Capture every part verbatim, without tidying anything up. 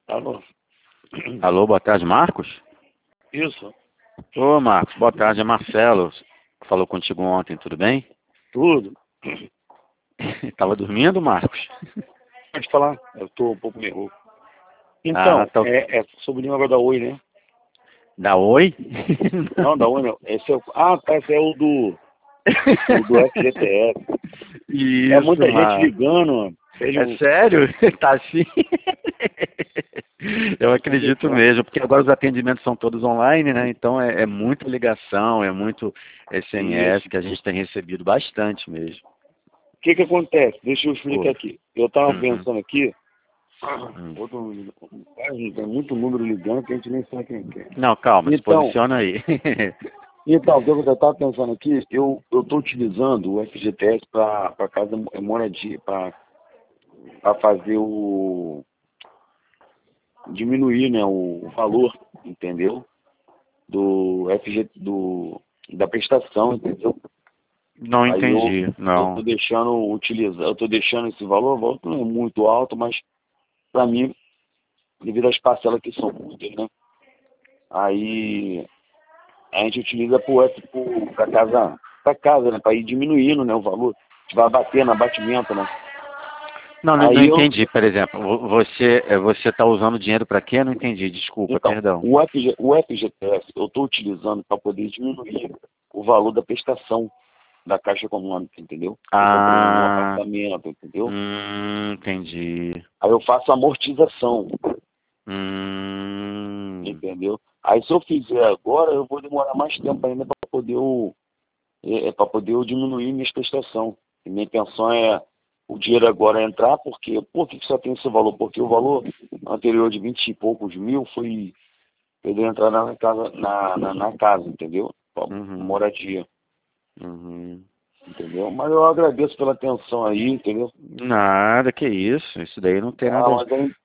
Alô? Alô, boa tarde, Marcos? Isso, Ô, Marcos, boa tarde, é Marcelo. Falou contigo ontem, tudo bem? tudo. Tava dormindo, Marcos? Pode falar, eu tô um pouco meio rouco. Ah, Então, tá. é, é sobre o negócio da Oi, né? Dá oi? Não, da Oi não. Esse é o... Ah, tá, esse é o do, o do F G T S. É Isso, muita gente Marcos. ligando, mano. É Sério, sério? Tá assim? Eu onde é que acredito é? mesmo, porque agora os atendimentos são todos online, né? Então é, é muita ligação, é muito S M S Isso. que a gente tem recebido bastante mesmo. O que que acontece? Deixa eu explicar Pô. aqui. Eu tava Uhum. pensando aqui, Hum. outro, tem muito número ligando que a gente nem sabe quem que é. Não, calma, se Então, posiciona aí. Então, o que eu estava pensando aqui, eu estou utilizando o F G T S para casa é moradia, para fazer o diminuir, né, o valor, entendeu? Do F G do da prestação, entendeu? Não Aí eu entendi, eu não. tô deixando utilizar, eu tô deixando esse valor, o valor não é muito alto, mas para mim, devido às parcelas que são muitas, né? Aí a gente utiliza para casa, para casa, né, para ir diminuindo, né, o valor. A gente vai bater no abatimento, né? Não, não, não Aí eu, entendi, por exemplo, vo- você eh, você está usando dinheiro para quê? Não entendi, desculpa, então, perdão. o, F G, o F G T S eu estou utilizando para poder diminuir o valor da prestação da Caixa Econômica, entendeu? Eu comprei um Ah, apartamento, entendeu? hum, entendi. Aí eu faço amortização, Hum, entendeu? Aí se eu fizer agora, eu vou demorar mais tempo ainda para poder eu, é, para poder eu diminuir minha prestação. E minha intenção é o dinheiro agora entrar, porque por que que só tem esse valor? Porque o valor anterior de vinte e poucos mil foi ele entrar na casa, na, na, na casa, entendeu? Pra uhum, moradia, uhum. entendeu? Mas eu agradeço pela atenção aí, entendeu? Nada, que isso, isso daí não tem Ah, nada, mas aí,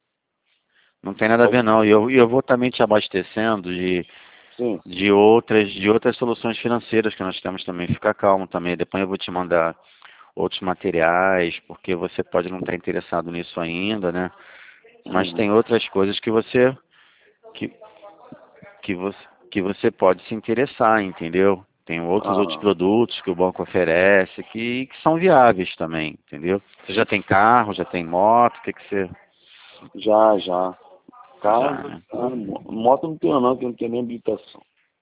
não tem nada a pode, ver não. E eu, e eu vou também te abastecendo de, sim, de outras, de outras soluções financeiras que nós temos também. Fica calmo também. Depois eu vou te mandar outros materiais, porque você pode não estar interessado nisso ainda, né? Mas uhum. tem outras coisas que você que, que você que você pode se interessar, entendeu? Tem outros outros Ah, produtos que o banco oferece que, que são viáveis também, entendeu? Você já tem carro, já tem moto, o que que você já, já. já, Casa, né? ah, mo- moto não tenho não, que eu não tenho nem habilitação.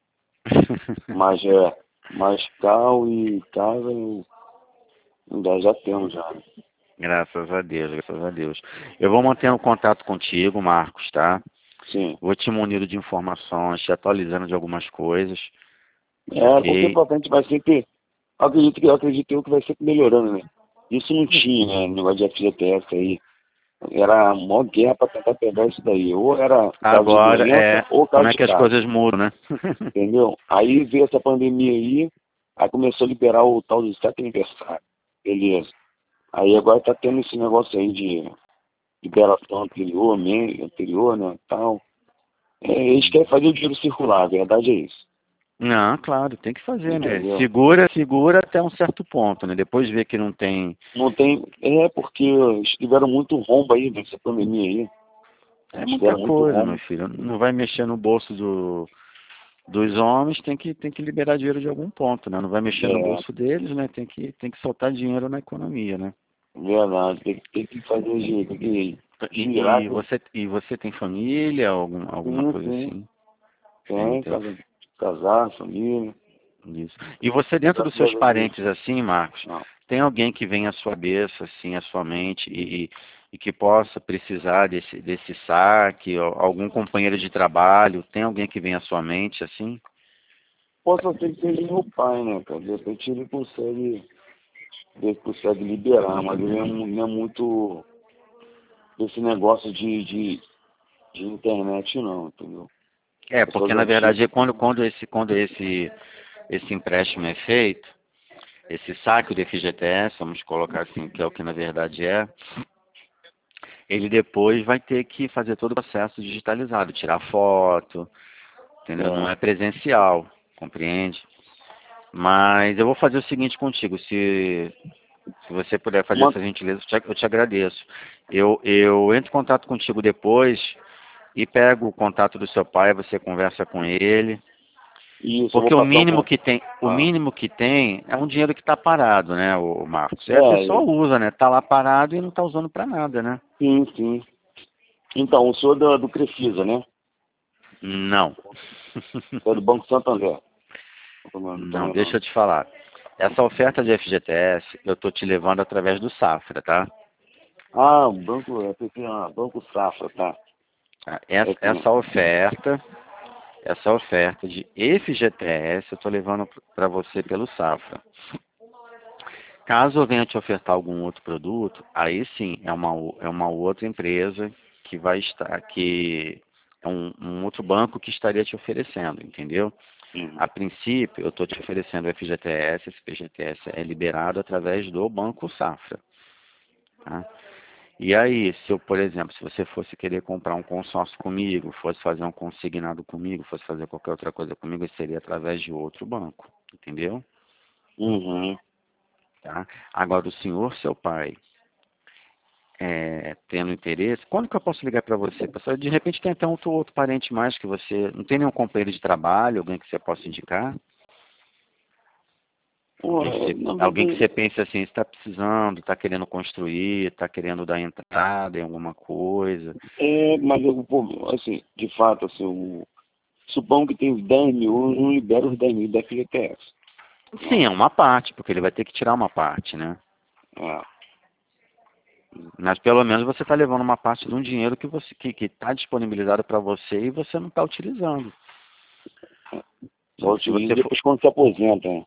Mas é, mas carro e casa eu ainda já temos já. Graças a Deus, graças a Deus. Eu vou mantendo contato contigo, Marcos, tá? Sim. Vou te munindo de informações, te atualizando de algumas coisas, É, porque ok? pra frente vai sempre, acredito que eu acredito eu que vai sempre melhorando, né? Isso não tinha, né? Negócio de F G T S aí. Era a maior guerra para tentar pegar isso daí. Ou era caso de Agora doença é ou como caso é de que as casa. coisas mudam, né? Entendeu? Aí veio essa pandemia aí, aí começou a liberar o tal do sete aniversário. Beleza. Aí agora tá tendo esse negócio aí de liberação anterior, meio anterior, né? Tal. É, eles querem fazer o dinheiro circular, a verdade é isso. Não, claro, tem que fazer, né? Entendeu? Segura, segura até um certo ponto, né? Depois vê que não tem. Não tem. É porque eles tiveram muito rombo aí nessa pandemia aí. É Eles muita tiveram muito coisa, meu rombo. filho. Não vai mexer no bolso do, dos homens, tem que, tem que liberar dinheiro de algum ponto, né? Não vai mexer no É, bolso deles, né? Tem que, tem que soltar dinheiro na economia, né? verdade. Tem, que- tem que fazer o jeito, tem que E, girar. e você, e você tem família, algum, alguma Sim, coisa sim. assim? Tem, Tem, então. casa, casar, família. Isso. E você, dentro dos Graças a seus Deus é isso. parentes, assim, Marcos, Não. tem alguém que vem à sua cabeça, assim, à sua mente e, e, e que possa precisar desse, desse saque, ou algum companheiro de trabalho, tem alguém que vem à sua mente, assim? Posso ser que seja meu pai, né, cara? De repente ele consegue, ele consegue liberar, mas ele é, mu- não é muito desse negócio de, de, de internet não, entendeu? É, Pessoas porque na verdade, antigas. é quando, quando esse, quando esse, esse empréstimo é feito, esse saque do F G T S, vamos colocar assim, que é o que na verdade é, ele depois vai ter que fazer todo o processo digitalizado, tirar foto, entendeu? Não É, é presencial, compreende? Mas eu vou fazer o seguinte contigo, se Se você puder fazer Uma... essa gentileza, eu te, eu te agradeço. Eu, eu entro em contato contigo depois e pego o contato do seu pai, você conversa com ele. Isso, eu vou Porque o passar o... mínimo con- que tem, o Ah, mínimo que tem é um dinheiro que está parado, né, o Marcos? E a é, pessoa usa, né? Está lá parado e não está usando para nada, né? sim, sim. Então, o senhor é do, do Crefisa, né? Não. É do Banco Santander. Também, Não, também deixa não. eu te falar. Essa oferta de F G T S eu tô te levando através do Safra, tá? Ah, o banco, é porque, ah, Banco Safra, tá. Essa, É que, essa oferta, essa oferta de F G T S eu tô levando para você pelo Safra. Caso eu venha te ofertar algum outro produto, aí sim é uma, o- é uma outra empresa que vai estar, que é um, um outro banco que estaria te oferecendo, entendeu? uhum. A princípio, eu estou te oferecendo o F G T S, esse F G T S é liberado através do Banco Safra. Tá? E aí, se eu, por exemplo, se você fosse querer comprar um consórcio comigo, fosse fazer um consignado comigo, fosse fazer qualquer outra coisa comigo, seria através de outro banco, entendeu? Uhum. Tá? Agora, o senhor, seu pai, é, tendo interesse, quando que eu posso ligar para você? Pessoal, de repente tem até um outro, outro parente mais que você, não tem nenhum companheiro de trabalho, alguém que você possa indicar? Pô, Alguém que é, você, na alguém que verdade, você pensa assim, está precisando, está querendo construir, está querendo dar entrada em alguma coisa. é, mas eu, pô, assim, de fato, assim, o, suponho que tem os dez mil, eu não libero os dez mil da F G T S. Sim, Não. é uma parte, porque ele vai ter que tirar uma parte, né? É. Mas pelo menos você está levando uma parte de um dinheiro que você que está disponibilizado para você e você não está utilizando. Só Se utiliza você for, depois quando se aposenta, né?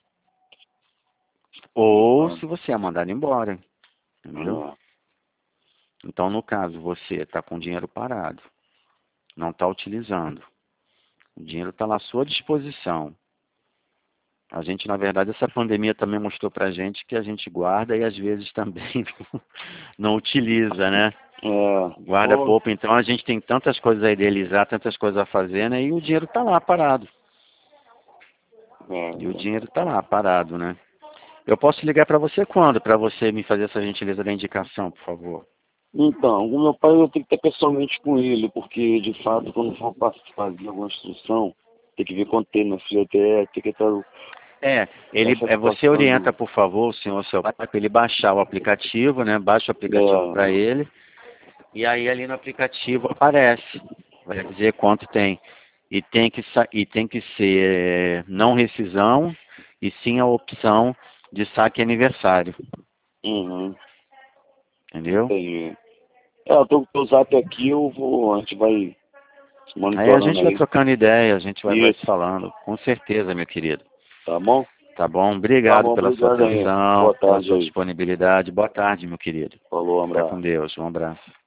ou Ah, se você é mandado embora, entendeu? ah, Então, no caso, você está com o dinheiro parado, não está utilizando. O dinheiro está à sua disposição. A gente, na verdade, essa pandemia também mostrou para a gente que a gente guarda e às vezes também não, não utiliza, né? é, Guarda pô, pouco, então a gente tem tantas coisas a idealizar, tantas coisas a fazer, né? E o dinheiro está lá parado. E o é. dinheiro está lá parado, né? Eu posso ligar para você quando? Para você me fazer essa gentileza da indicação, por favor. Então, o meu pai eu tenho que ter pessoalmente com ele, porque de fato quando for pa- fazer alguma instrução, tem que ver quanto tem no F G T S, tem que ter o- É, ele, essa é, você situação orienta, do. por favor, o senhor, seu pai, para ele baixar o aplicativo, né? Baixa o aplicativo para É, ele. E aí ali no aplicativo aparece, vai dizer quanto tem. E tem que, sa- e tem que ser não rescisão, e sim a opção de saque aniversário. uhum, Entendeu? entendi. É, eu tô com o zap aqui, eu vou, a gente vai Aí a monitorando gente vai aí. trocando ideia, a gente vai, vai se Isso, falando, com certeza, meu querido. tá bom? Tá bom? Tá Obrigado bom, pela sua obrigado aí. atenção, Boa pela tarde sua aí. disponibilidade. Boa tarde, meu querido. Falou, um Fica com abraço. Deus. Um abraço.